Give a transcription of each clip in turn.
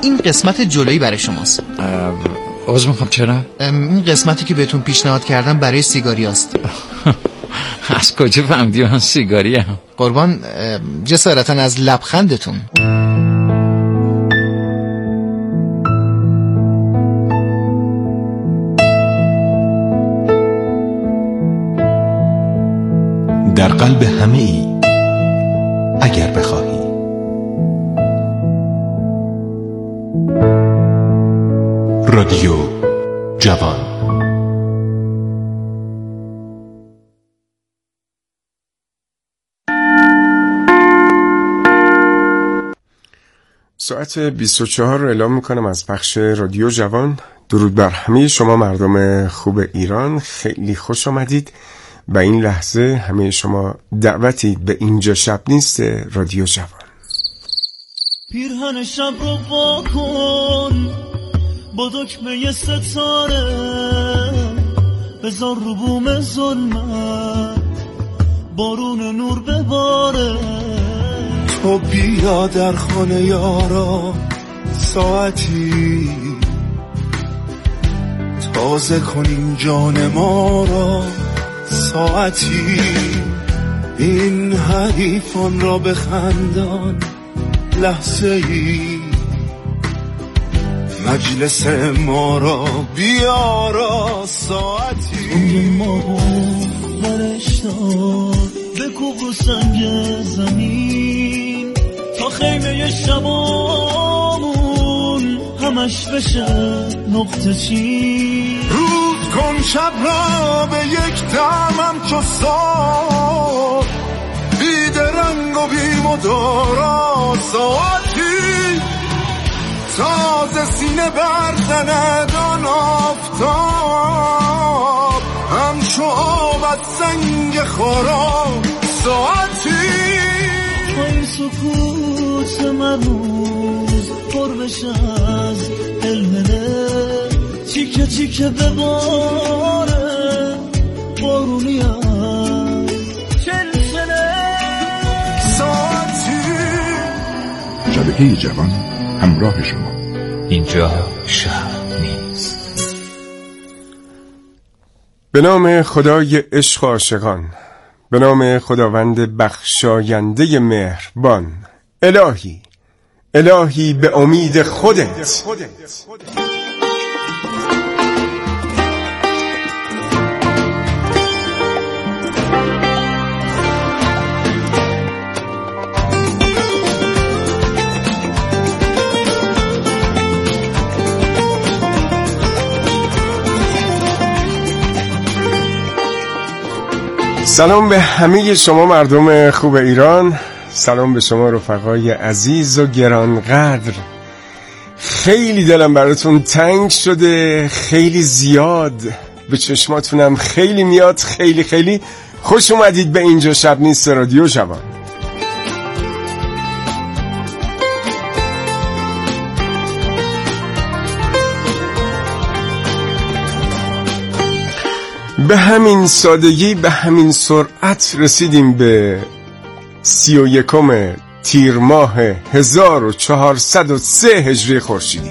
این قسمت جلویی برای شماست. عذر میخوام چرا؟ این قسمتی که بهتون پیشنهاد کردم برای سیگاری است. از کجا فهمیدی من سیگاری هم؟ قربان جسارتا از لبخندتون. در قلب همه ای اگر بخواهی. رادیو جوان. ساعت 24 رو اعلام میکنم از پخش رادیو جوان. درود بر همه شما مردم خوب ایران، خیلی خوش آمدید. و این لحظه همه شما دعوتید به اینجا شب نیست رادیو جوان. پیرهن شب رو واکن با دکمه ستاره، بذار رو بوم ظلمت بارون نور بباره. تو بیا در خانه یارا ساعتی، تازه کنیم جان ما را ساعتی. این حریفان را بخندان لحظه ای، مجلس ما را بیارا ساعتی. اون ما برش دار بکوب رو سنگ زمین، تا خیمه شبامون همش بشه نقطه چین. روز کن شب را به یک دمم چو سال، بیدرنگ و بیمدارا ساعتی. تازه سینه برزند آن آفتاب، همچو آب از سنگ خارا ساعتی. تا این سکوت مرموز پر بشه از دلمله، تیکه تیکه بباره بارونی هم چلچله ساعتی. شبکه جوان همراه شما. اینجا شب نیست. به نام خدای عشق و عاشقان، به نام خداوند بخشاینده مهربان. الهی الهی به امید خودت. سلام به همه شما مردم خوب ایران، سلام به شما رفقای عزیز و گرانقدر. خیلی دلم براتون تنگ شده، خیلی زیاد، به چشماتونم خیلی میاد. خیلی خیلی خوش اومدید به اینجا شب نیست رادیو جوان. به همین سادگی، به همین سرعت رسیدیم به 31 تیر ماه 1403 هجری خورشیدی.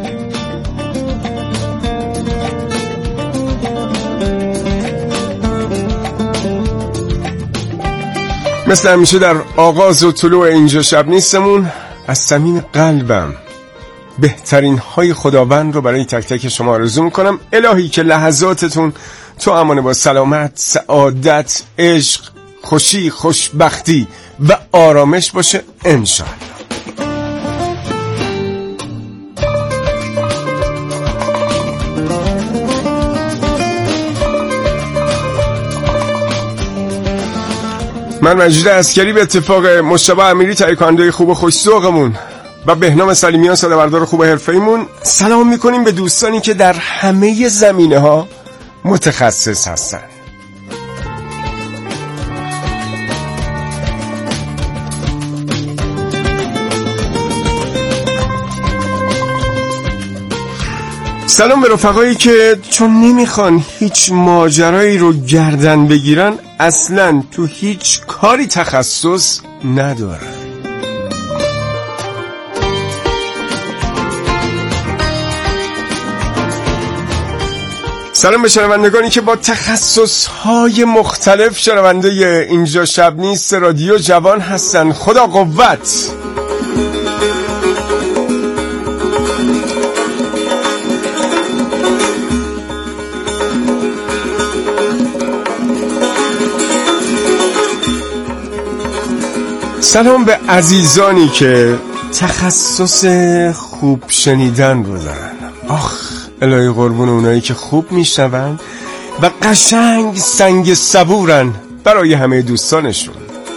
مثل همیشه در آغاز و طلوع اینجا شب نیستمون از صمیم قلبم بهترین های خداوند رو برای تک تک شما آرزو میکنم. الهی که لحظاتتون تو امان با سلامت، سعادت، عشق، خوشی، خوشبختی و آرامش باشه انشاءالله. من مجید عسکری به اتفاق مجتبی امیری تایکاندوی خوب و خوش‌ذوقمون و بهنام سلیمیان ساله‌بردار خوب حرفه‌ایمون سلام میکنیم به دوستانی که در همه زمینه‌ها متخصص هستن. سلام به رفقایی که چون نمیخوان هیچ ماجرایی رو گردن بگیرن اصلاً تو هیچ کاری تخصص ندارن. سلام به شنوندگانی که با تخصص‌های مختلف شنونده اینجا شب نیست رادیو جوان هستن. خدا قوت. سلام به عزیزانی که تخصص خوب شنیدن رو دارن. الهی قربون اونایی که خوب میشنون و قشنگ سنگ صبورن برای همه دوستانشون.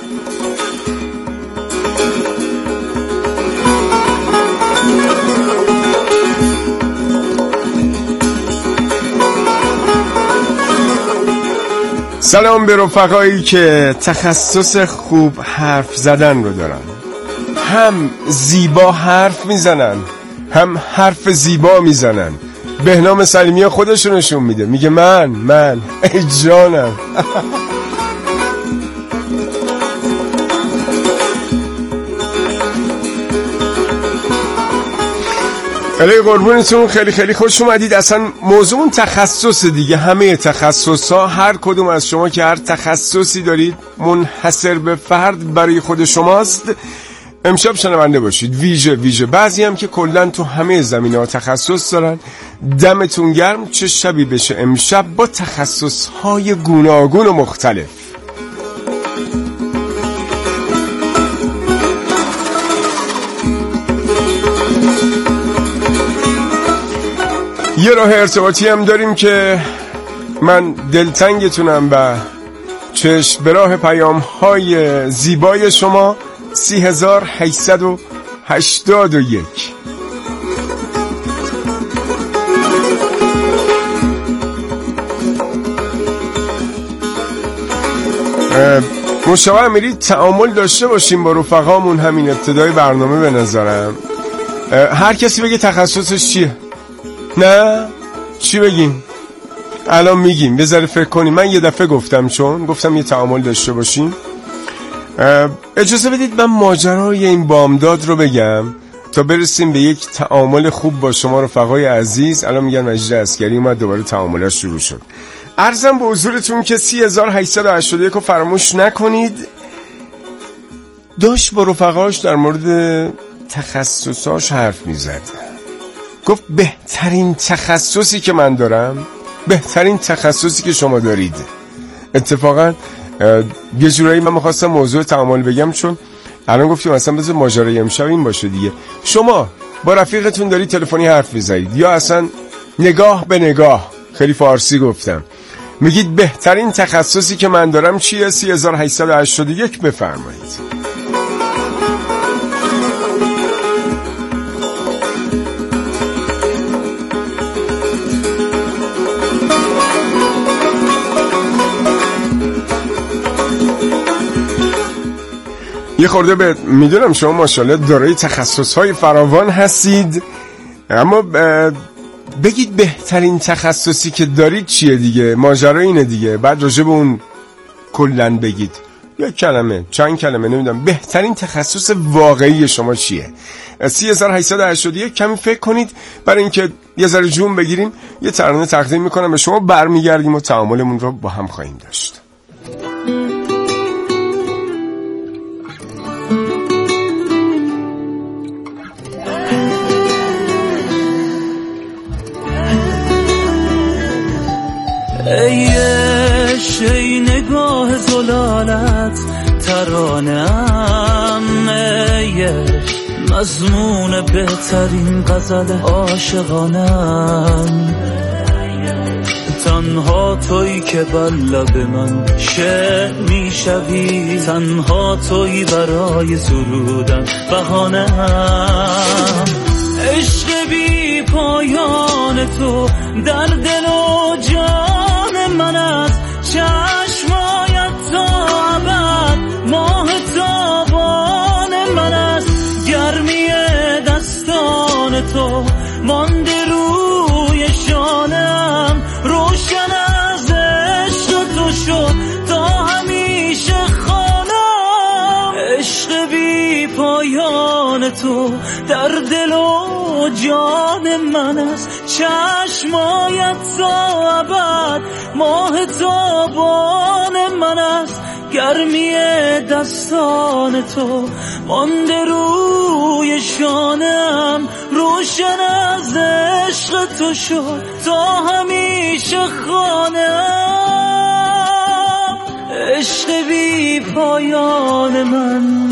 سلام به رفقایی که تخصص خوب حرف زدن رو دارن. هم زیبا حرف میزنن هم حرف زیبا میزنن. بهنام سلیمی خودشو نشون میده، میگه من ای جانم. الهی قربونتون، خیلی خیلی خوش اومدید. اصلا موضوع اون تخصص دیگه، همه تخصصها، هر کدوم از شما که هر تخصصی دارید منحصر به فرد برای خود شماست. امشب شنونده باشید. ویژه بعضی هم که کلن تو همه زمینه‌ها تخصص دارن. دمتون گرم. چه شبی بشه امشب با تخصص‌های گوناگون و مختلف. یه راه ارتباطی هم داریم که من دلتنگتونم و چشم به راه پیام‌های زیبای شما. 3881. مشتاق میرید تعامل داشته باشیم با رفقامون همین ابتدای برنامه به نظرم. هر کسی بگه تخصصش چیه. نه چی بگیم الان میگیم، بذاره فکر کنیم. من یه دفعه گفتم یه تعامل داشته باشیم. اجازه بدید من ماجرای این بامداد رو بگم تا برسیم به یک تعامل خوب با شما رفقای عزیز. الان میگن مجید عسکری اومد دوباره تعاملش شروع شد. عرضم به حضورتون که 3881 رو فراموش نکنید. داشت با رفقاش در مورد تخصصاش حرف میزد. گفت بهترین تخصصی که من دارم بهترین تخصصی که شما دارید. اتفاقا یه جورایی من میخواستم موضوع تعامل بگم، چون الان گفتیم اصلا بذار ماجرای امشب این باشه دیگه. شما با رفیقتون دارید تلفنی حرف میزنید یا اصلا نگاه به نگاه، خیلی فارسی گفتم، میگید بهترین تخصصی که من دارم چیه؟ 3881 بفرمایید. یه خورده میدونم شما ماشاءالله دارای تخصصهای فراوان هستید، اما بگید بهترین تخصصی که دارید چیه دیگه. ماجرا اینه دیگه. بعد راجع به اون کلن بگید، یا کلمه چند کلمه، نمیدونم بهترین تخصص واقعی شما چیه. 3881 کمی فکر کنید. برای اینکه یه ذره جون بگیریم یه ترانه تقدیم میکنم به شما، برمیگردیم و تعاملمون رو با هم خواهیم داشت. ای نگاه زلالت ترانه‌ام، ای مضمون بهترین غزل عاشقانم. تنها تویی که بر لب من شعر میشوی، تنها تویی برای سرودن بهانه‌ام. عشق بی پایان تو در دل و جان من است، چشمایت تا ابد ماه تابان من است. گرمی دستان تو مانده روی شانم، روشن از عشق تو شد تا همیشه خانم. عشق بی پایان تو در دل و جان من است، چشمایت تا ابد ماه تابان من است، گرمی دستان تو مانده روی شانم، روشن از عشق تو شد تا همیشه خانم، عشق بی پایان من.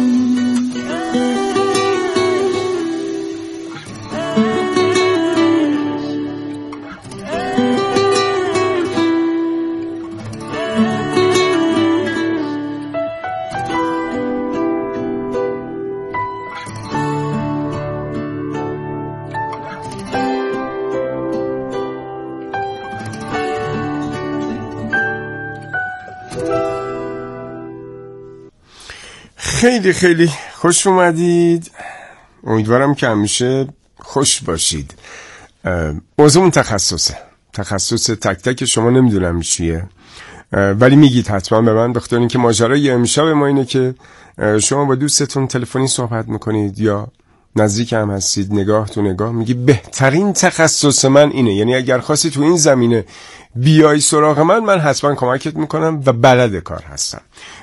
خیلی خیلی خوش اومدید. امیدوارم که همیشه خوش باشید. موضوعمون تخصص تک تک شما نمیدونم چیه، ولی میگید حتما به من، بخاطر اینکه ماجرای امشب ما اینه که شما با دوستتون تلفنی صحبت میکنید یا نزدیک هم هستید، نگاه تو نگاه، میگی بهترین تخصص من اینه، یعنی اگر خواستی تو این زمینه بیای سراغ من حتما کمکت میکنم و بلد کار هستم.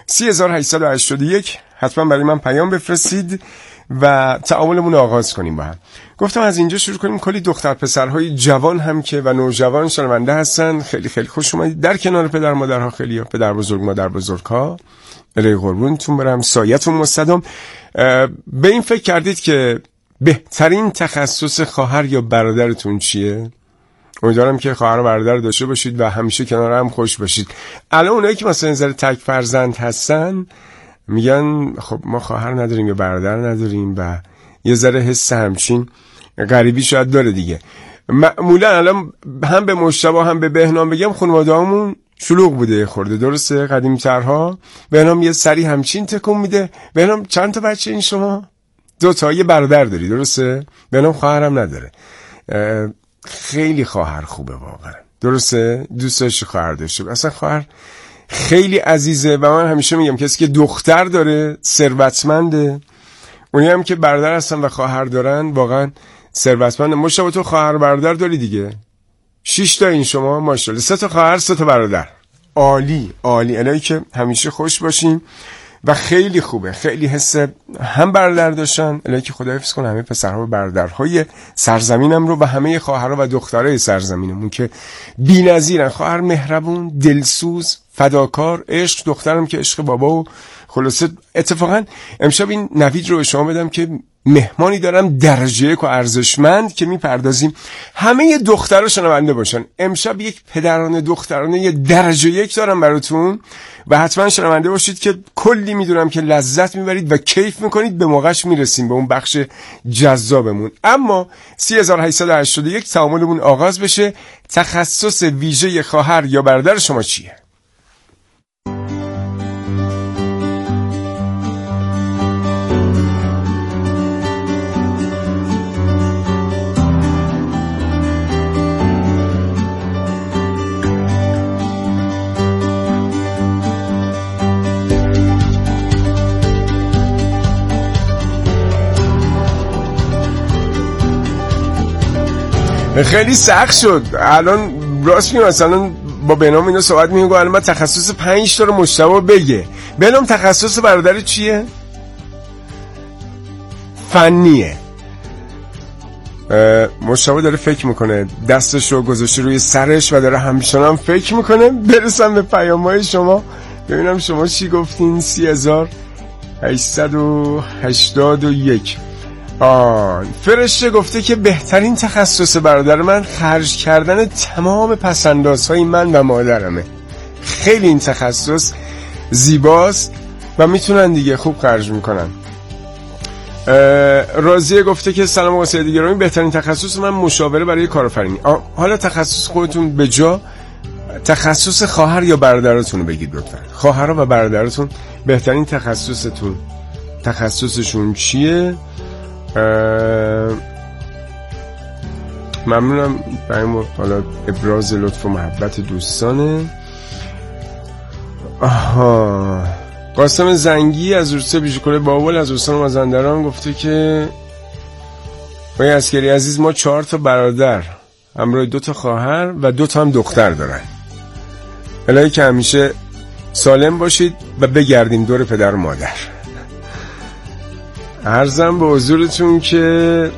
3881 حتما برای من پیام بفرستید و تعاملمون رو آغاز کنیم با هم. گفتم از اینجا شروع کنیم. کلی دختر پسرهای جوان هم که و نوجوان شنونده هستن، خیلی خیلی خوش اومدید. در کنار پدر مادرها، خیلی ها پدر بزرگ مادر بزرگها، الهی قربونتون برم، سایتون مستدام. به این فکر کردید که بهترین تخصص خواهر یا برادرتون چیه؟ امیدوارم که خواهر و برادر داشته باشید و همیشه کنار هم خوش باشید. الان اونایی که مثلا نظر تک فرزند هستن میگن خب ما خواهر نداریم یا برادر نداریم و یه ذره حس همچین غریبی شاید داره دیگه. معمولا الان هم به مجتبی هم به بهنام بگم خانواده‌مون شلوغ بوده خورده، درسته؟ قدیمی‌ترها بهنام یه سری همچین تکون میده. بهنام چند تا بچه این شما؟ 2 تا. یه برادر داری، درسته؟ بهنام خواهرم نداره. خیلی خواهر خوبه واقعا، درسته؟ دوست داشته خواهر داشته. اصلا خواهر خیلی عزیزه و من همیشه میگم کسی که دختر داره ثروتمنده، اونی هم که برادر هستن و خواهر دارن واقعا ثروتمنده. مشابه تو خواهر برادر داری دیگه، 6 تا این شما ماشاءالله، 3 تا خواهر 3 تا برادر. عالی عالی. الهی که همیشه خوش باشین و خیلی خوبه، خیلی حس هم برادر داشتن. الهی که خدا حفظ کنه همه پسرها و برادرهای سرزمینم رو و همه خواهرها و دخترای سرزمینمون که بی‌نظیرن. خواهر مهربون، دلسوز، فداکار، عشق، دخترم که عشق بابا. و خلاصه اتفاقا امشب این نوید رو به شما بدم که مهمانی دارم درجه 1 و ارزشمند که میپردازیم همه دخترها شنونده باشن. امشب یک پدرانه دخترانه یه درجه 1 دارم براتون و حتما شنونده باشید که کلی میدونم که لذت میبرید و کیف میکنید. به موقعش میرسیم به اون بخش جذابمون. اما 3881 تعاملمون آغاز بشه. تخصص ویژه خواهر یا برادر شما چیه؟ خیلی سخت شد. الان راست میگم مثلا با بهنام اینو صحبت میگم الان من تخصص 5 تا رو مجتبی بگه. بهنام تخصص برادر چیه؟ فنیه. مجتبی داره فکر میکنه، دستش رو گذاشته روی سرش و داره همچنان فکر میکنه. برسم به پیام‌های شما ببینم شما چی گفتین. 3881 فرشته گفته که بهترین تخصص برادر من خرج کردن تمام پسندازهای من و مادرمه. خیلی این تخصص زیباست و میتونن دیگه خوب خرج میکنن. راضیه گفته که سلام آقا سید گرامی، بهترین تخصص من مشاوره برای کارآفرینی. حالا تخصص خودتون به جا تخصص خواهر یا برادرتون رو بگید لطفا. خواهرها و برادرتون بهترین تخصصشون چیه؟ ممنونم برای حالا ابراز لطف و محبت دوستانه. قاسم زنگی از روستا بیژوکوله بابل از استان مازندران گفته که آقای عسکری عزیز، ما 4 تا برادر همراه 2 تا خواهر و 2 تا هم دختر دارن. الهی که همیشه سالم باشید و بگردیم دور پدر و مادر. عرضم به حضورتون که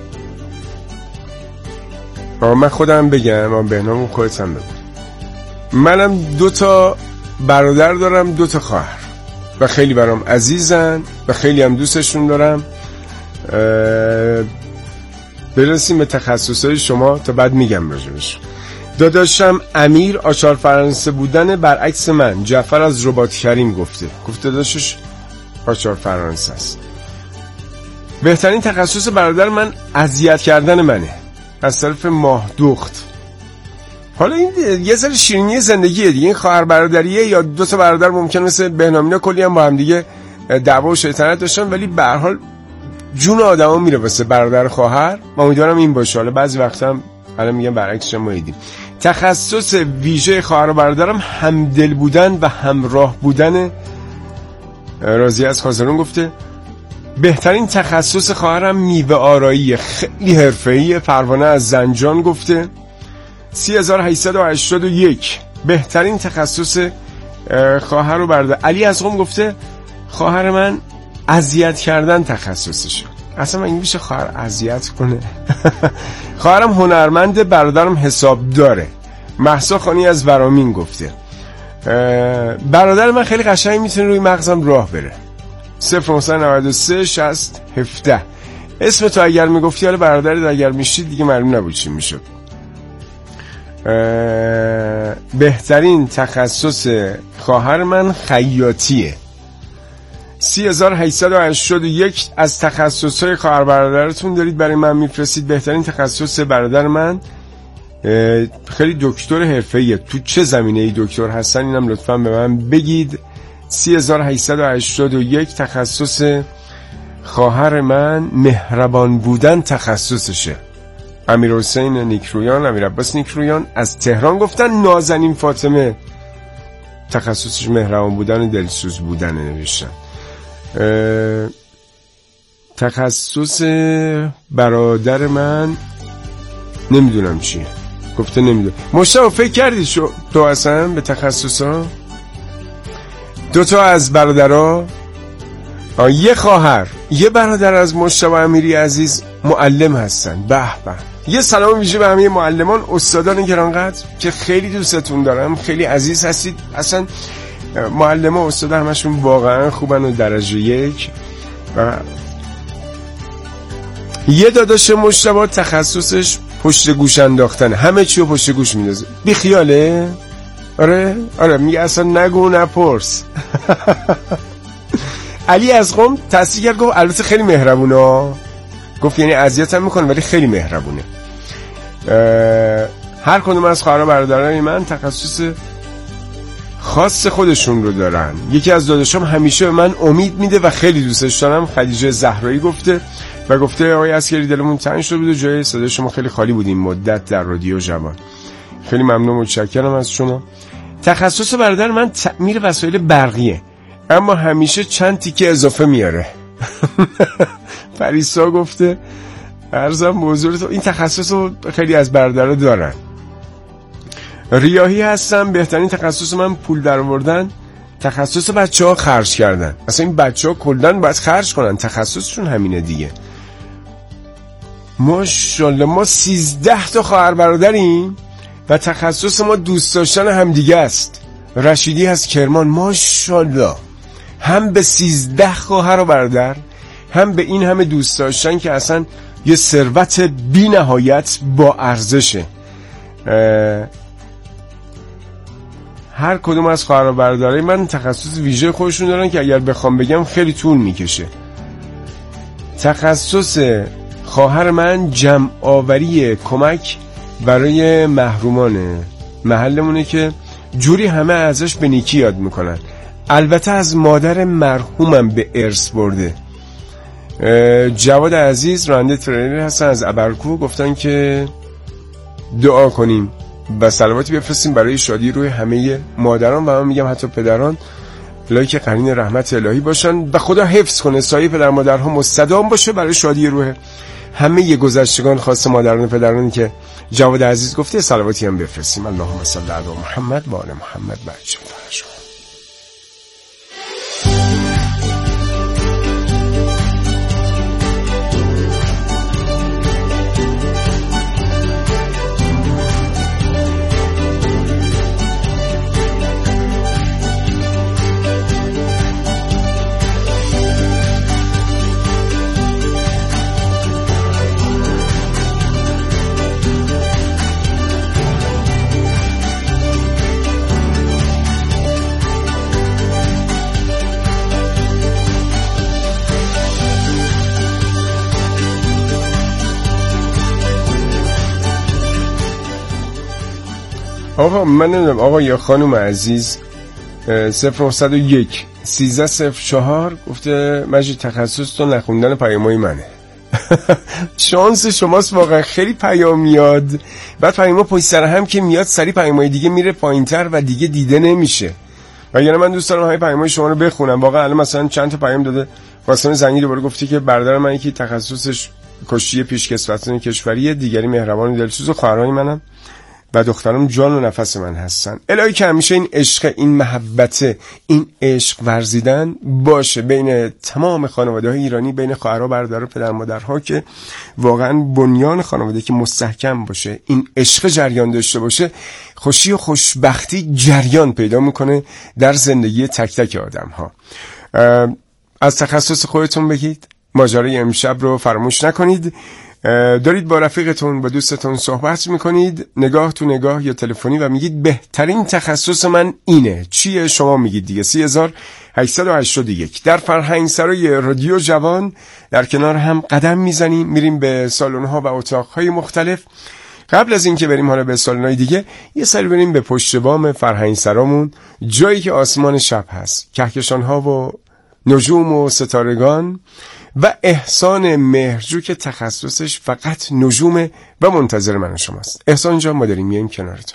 من خودم بگم، بهنام خودت هم بگم. منم 2 تا برادر دارم، 2 تا خواهر و خیلی برام عزیزن و خیلی هم دوستشون دارم. برسیم به تخصصهای شما تا بعد میگم راجبش. داداشم امیر آچار فرانسه بودن برعکس من. جعفر از رباط کریم گفته داداشش آچار فرانسه است. بهترین تخصص برادر من اذیت کردن منه از طرف ماه دخت. حالا این یه ذره شیرینی زندگیه دیگه. این خواهر برادریه یا 2 تا برادر ممکن مثل بهنامینا کلی هم با هم دیگه دعوا و شیطنت داشتن، ولی به هر حال جون آدما میره واسه برادر خواهر. ما امیدوارم این باشه. حالا بعضی وقتا هم الان میگم برعکسش ما دیدیم. تخصص ویژه خواهر و برادرم همدل بودن و همراه بودن. راضی از خازرون گفته بهترین تخصص خواهرم میوه آراییه، خیلی حرفه‌ایه. پروانه از زنجان گفته 3881 بهترین تخصص خواهر و برادر. علی از قم گفته خواهر من اذیت کردن تخصصشه. اصلا من میشه خواهر اذیت کنه؟ خواهرم هنرمند، برادرم حساب داره. مهسا خانی از ورامین گفته برادر من خیلی قشنگ میتونه روی مغزم راه بره. 0993 60 17. اسم تو اگر میگفتی حالا برادرت اگر میشید دیگه معلوم نبود چی میشد. بهترین تخصص خواهر من خیاطیه. 3881 از تخصصهای خواهر برادرتون دارید برای من میفرستید. بهترین تخصص برادر من خیلی دکتر حرفه‌ایه. تو چه زمینه‌ای دکتر هستن اینم لطفاً به من بگید. 3881 تخصص خواهر من مهربان بودن تخصصشه. امیر حسین نیکرویان، امیر عباس نیکرویان از تهران گفتن. نازنین فاطمه تخصصش مهربان بودن و دلسوز بودن نوشتن. تخصص برادر من نمیدونم چیه، گفته نمیدونم. مشتاق فکر کردی تو اصلا به تخصص ها؟ 2 تا از برادرها، یه خواهر یه برادر از مشتاق امیری عزیز معلم هستن. به به، یه سلام ویژه به همه معلمان، استادان گرانقدر که خیلی دوستتون دارم، خیلی عزیز هستید. اصلا معلم و استاد همشون واقعا خوبن و درجه 1. و یه داداش مشتبه تخصصش پشت گوش انداختن، همه چی رو پشت گوش میندازه. بی خیاله؟ آره میگه اصلا نگو نپرس. علی از قم تصدیق کرد، گفت البته خیلی مهربونه. گفت یعنی اذیت هم میکنه ولی خیلی مهربونه. هر کدوم از خواهر و برادرای من تخصص خاص خودشون رو دارن. یکی از داداشام همیشه به من امید میده و خیلی دوستش دارم. خدیجه زهرایی گفته و گفته آقای عسکری دلمون تنگ شده بود و جای صدای شما خیلی خالی بود این مدت در رادیو جوان. خیلی ممنون و متشکرم از شما. تخصص برادر من تعمیر وسایل برقیه، اما همیشه چند تیکه اضافه میاره. فریسا گفته عرضم به حضورتون این تخصص رو خیلی از برادرها دارن. ریاحی هستم. بهترین تخصص من پول در آوردن، تخصص بچه‌ها خرج کردن. اصلا این بچه‌ها کلاً باید خرج کنن، تخصصشون همینه دیگه. ماشاءالله ما 13 تا خواهر برادریم و تخصص ما دوست داشتن همدیگه است. رشیدی از کرمان، ماشاءالله هم به 13 خواهر و برادر، هم به این همه دوست داشتن که اصلا یه ثروت بی نهایت با ارزشه. هر کدوم از خواهر و برادرای من تخصص ویژه خودشون دارن که اگر بخوام بگم خیلی طول میکشه. تخصص خواهر من جمع آوری کمک برای محرومانه محلمونه که جوری همه ازش به نیکی یاد میکنن. البته از مادر مرحومم به ارث برده. جواد عزیز راننده ترینر هستن از ابرکو، گفتن که دعا کنیم و صلواتی بفرستیم برای شادی روی همه مادران و من میگم حتی پدران. الهی که قرین رحمت الهی باشن و خدا حفظ کنه، سایه پدر مادرها مستدام باشه برای شادی روح همه گذشتگان، خاص مادران و پدرانی که جواد عزیز گفته صلواتی هم بفرستیم. اللهم صل علی محمد و آل محمد. بچه شما آقا من نمیدونم آقا یا خانم عزیز 0901 1304 گفته مجید تخصص تو نخوندن پیامای منه. شانس شماست واقعا، خیلی پیام میاد، بعد پیام پشت سر هم که میاد سری پیامای دیگه میره پایینتر و دیگه دیده نمیشه. وگرنه من دوست دارم همه پیامای شما رو بخونم. واقعا الان مثلا چند تا پیام داده قاسم زنگی دوباره گفتی که برادر من یکی تخصصش کشتی پیشکسوتان کشوریه، دیگری مهربان دلسوز و خواهرای منم و دخترم جان و نفس من هستن. الهی که همیشه این عشق، این محبت، این عشق ورزیدن باشه بین تمام خانواده‌های ایرانی، بین خواهرها، برادرها، پدر مادرها، که واقعا بنیان خانواده که مستحکم باشه، این عشق جریان داشته باشه، خوشی و خوشبختی جریان پیدا میکنه در زندگی تک تک آدم‌ها. از تخصص خودتون بگید، ماجرای امشب رو فراموش نکنید. دارید با رفیقتون، با دوستتون صحبت میکنید، نگاه تو نگاه یا تلفنی، و میگید بهترین تخصص من اینه. چیه؟ شما میگید دیگه. 3881 در فرهنگسرای رادیو جوان در کنار هم قدم میزنیم، میریم به سالن‌ها و اتاق‌های مختلف. قبل از اینکه بریم حالا به سالن‌های دیگه، یه سری بریم به پشت بام فرهنگسرامون، جایی که آسمان شب هست، کهکشان‌ها و نجوم و ستارگان، و احسان مهرجو که تخصصش فقط نجومه و منتظر من و شماست. احسان جان، ما داریم میایم کنار تو.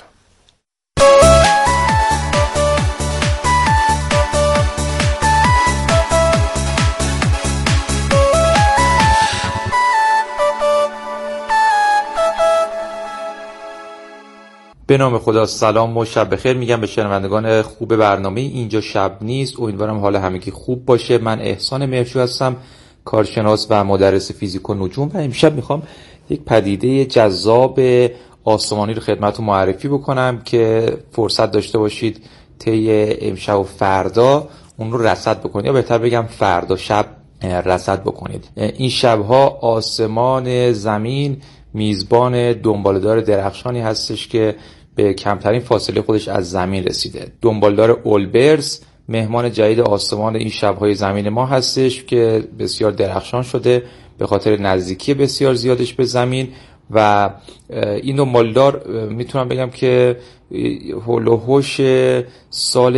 به نام خدا، سلام و شب بخیر میگم به شنوندگان خوب برنامه اینجا شب نیست. امیدوارم حال همگی خوب باشه. من احسان مهرجو هستم، کارشناس و مدرس فیزیک و نجوم، و امشب میخوام یک پدیده جذاب آسمانی رو خدمتتون معرفی بکنم که فرصت داشته باشید طی امشب و فردا اون رو رصد بکنید، یا بهتر بگم فردا شب رصد بکنید. این شبها آسمان زمین میزبان دنبالدار درخشانی هستش که به کمترین فاصله خودش از زمین رسیده. دنبالدار اولبرز مهمان جدید آسمان این شب‌های زمین ما هستش که بسیار درخشان شده به خاطر نزدیکی بسیار زیادش به زمین، و این دنبالدار میتونم بگم که هول و هوش سال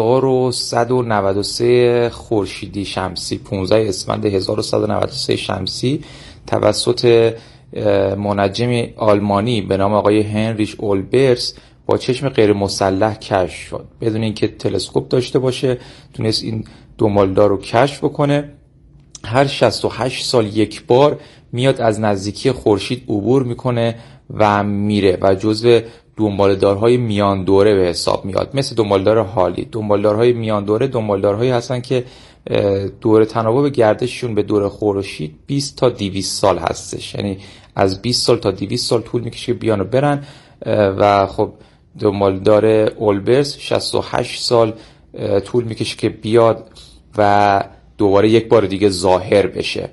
1193 خورشیدی شمسی، 15 اسفند 1193 شمسی، توسط منجم آلمانی به نام آقای هنریش اولبرز با چشم غیر مسلح کشف شد. بدون اینکه تلسکوپ داشته باشه تونست این دنبالدار رو کشف بکنه. هر 68 سال یک بار میاد از نزدیکی خورشید عبور میکنه و میره و جزو دنبالدارهای میان دوره به حساب میاد، مثل دنبالدار هالی. دنبالدارهای میان دوره دنبالدارهایی هستن که دوره تناوب گردششون به دور خورشید 20 تا 200 سال هستش، یعنی از 20 سال تا 200 سال طول میکشه که بیان و برن. و خب دنبالدار اولبرز 68 سال طول میکشه که بیاد و دوباره یک بار دیگه ظاهر بشه.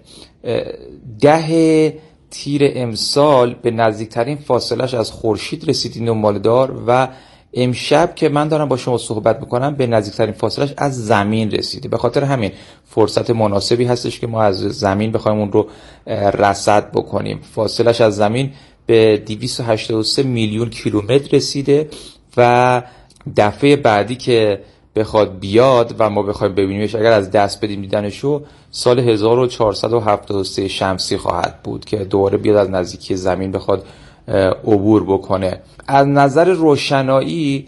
10 تیر امسال به نزدیکترین فاصلش از خورشید رسید این دنبالدار، و امشب که من دارم با شما صحبت میکنم به نزدیکترین فاصلش از زمین رسیده. به خاطر همین فرصت مناسبی هستش که ما از زمین بخوایم اون رو رصد بکنیم. فاصلش از زمین به 283 میلیون کیلومتر رسیده، و دفعه بعدی که بخواد بیاد و ما بخوایم ببینیمش، اگر از دست بدیم دیدنشو، سال 1473 شمسی خواهد بود که دوباره بیاد از نزدیکی زمین بخواد عبور بکنه. از نظر روشنایی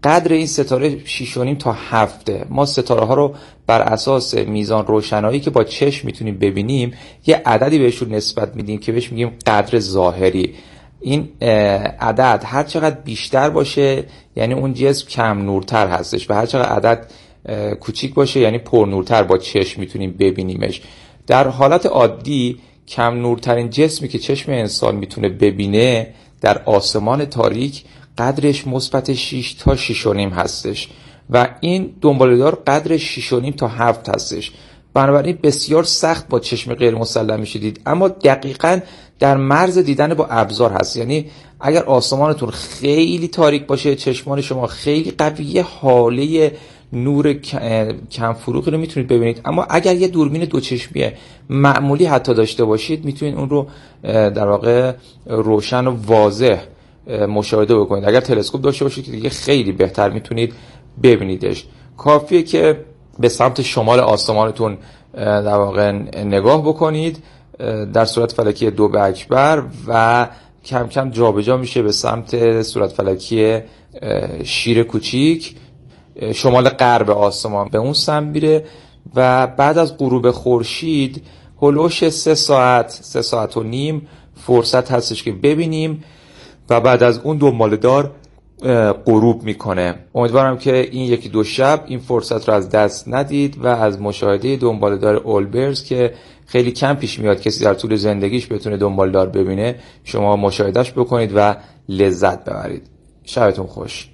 قدر این ستاره 6.5 تا 7. ما ستاره ها رو بر اساس میزان روشنایی که با چشم میتونیم ببینیم یه عددی بهشون نسبت میدیم که بهش میگیم قدر ظاهری. این عدد هر چقدر بیشتر باشه یعنی اون جسم کم نورتر هستش و هر چقدر عدد کوچیک باشه یعنی پر نورتر با چشم میتونیم ببینیمش. در حالت عادی کم نورترین جسمی که چشم انسان میتونه ببینه در آسمان تاریک قدرش مثبت 6 تا 6.5 هستش و این دنباله‌دار قدرش 6.5 تا 7 هستش. بنابراین بسیار سخت با چشم غیر مسلح میشه دید، اما دقیقاً در مرز دیدن با ابزار هست. یعنی اگر آسمانتون خیلی تاریک باشه چشمان شما خیلی قویه، حاله نور کم فروغی رو میتونید ببینید، اما اگر یه دوربین دوچشمی معمولی حتی داشته باشید میتونید اون رو در واقع روشن و واضح مشاهده بکنید. اگر تلسکوپ داشته باشید که دیگه خیلی بهتر میتونید ببینیدش. کافیه که به سمت شمال آسمانتون در واقع نگاه بکنید در صورت فلکی 2 اکبر و کم کم جابجا میشه به سمت صورت فلکی شیر کوچیک، شمال غرب آسمان به اون سمت میره و بعد از غروب خورشید هولوش 3 ساعت و نیم فرصت هستش که ببینیم و بعد از اون دنباله‌دار غروب میکنه. امیدوارم که این 1-2 شب این فرصت رو از دست ندید و از مشاهده دنباله‌دار اولبرز که خیلی کم پیش میاد کسی در طول زندگیش بتونه دنباله‌دار ببینه شما مشاهدهش بکنید و لذت ببرید. شبتون خوش.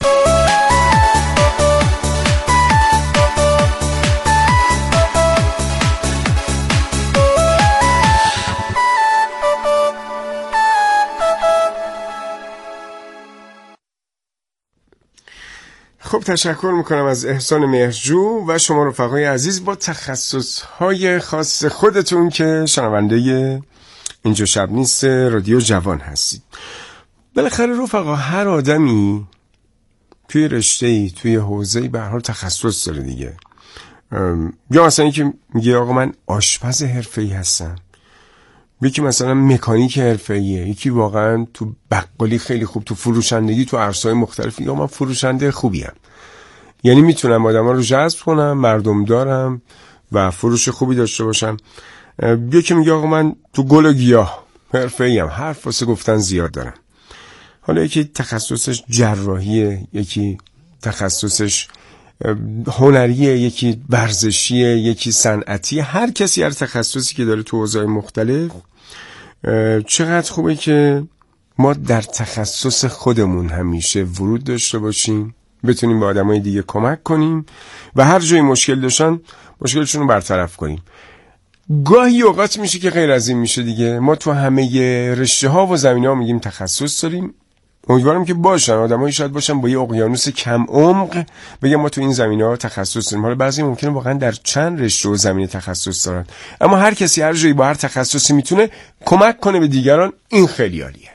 خب تشکر میکنم از احسان مهرجو و شما رفقای عزیز با تخصصهای خاص خودتون که شنونده اینجا شب نیست رادیو جوان هستید. بالاخره رفقا هر آدمی توی رشته‌ای توی حوزه‌ای به هر حال تخصص داره دیگه. یا مثلا اینکه میگه آقا من آشپز حرفه‌ای هستم، یکی مثلا مکانیک حرفه‌ایه، یکی واقعا تو بقالی خیلی خوب، تو فروشندگی تو عرصه‌های مختلف، یا من فروشنده خوبیم، یعنی میتونم آدما رو جذب کنم، مردم دارم و فروش خوبی داشته باشم. یکی میگه آقا من تو گل و گیاه حرفه‌ایم، حرف واسه گفتن زیاد دارم. حالا یکی تخصصش جراحیه، یکی تخصصش هنریه، یکی ورزشیه، یکی صنعتی. هر کسی هر تخصصی که داره تو حوزه‌های مختلف. چقدر خوبه که ما در تخصص خودمون همیشه ورود داشته باشیم، بتونیم به آدمای دیگه کمک کنیم و هر جای مشکل داشتن مشکلشون رو برطرف کنیم. گاهی اوقات میشه که غیر از این میشه دیگه. ما تو همه رشته ها و زمینه ها میگیم تخصص داریم. امیدوارم که باشن آدمایی شاید باشن با یه اقیانوس کم عمق بگم ما تو این زمینه‌ها تخصص داریم. حالا بعضی ممکنه واقعا در چند رشته و زمینه تخصص دارن، اما هر کسی هر جایی با هر تخصصی میتونه کمک کنه به دیگران. این خیلی عالیه.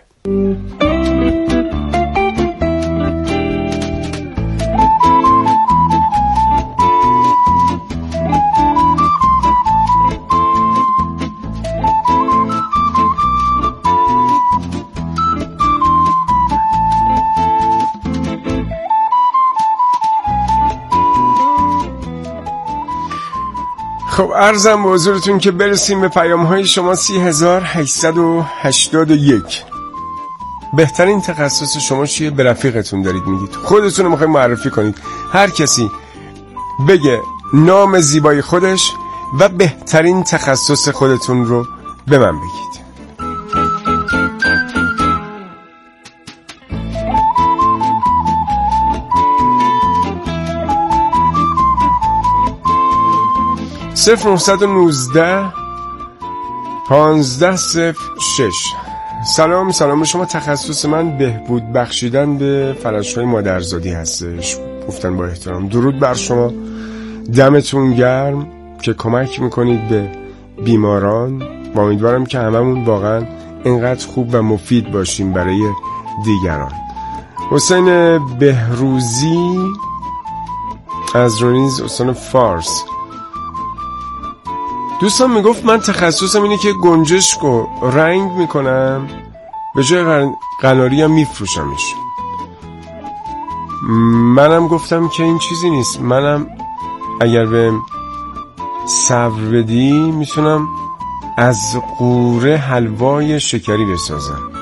خب عرضم به حضورتون که برسیم به پیام‌های شما. 3881. بهترین تخصص شما چیه؟ به رفیقتون دارید میگید، خودتون رو میخواید معرفی کنید. هر کسی بگه نام زیبای خودش و بهترین تخصص خودتون رو به من بگید. صفر 919 1506. سلام به شما. تخصص من بهبود بخشیدن به فلج‌های مادرزادی هستش. گفتن با احترام. درود بر شما، دمتون گرم که کمک میکنید به بیماران و امیدوارم که هممون واقعا اینقدر خوب و مفید باشیم برای دیگران. حسین بهروزی از رونیز استان فارس. دوستان میگفت من تخصصم اینه که گنجشک رو رنگ میکنم، به جای قناری هم میفروشمش. منم گفتم که این چیزی نیست، منم اگر به صبر بدی میتونم از قوره حلوای شکری بسازم.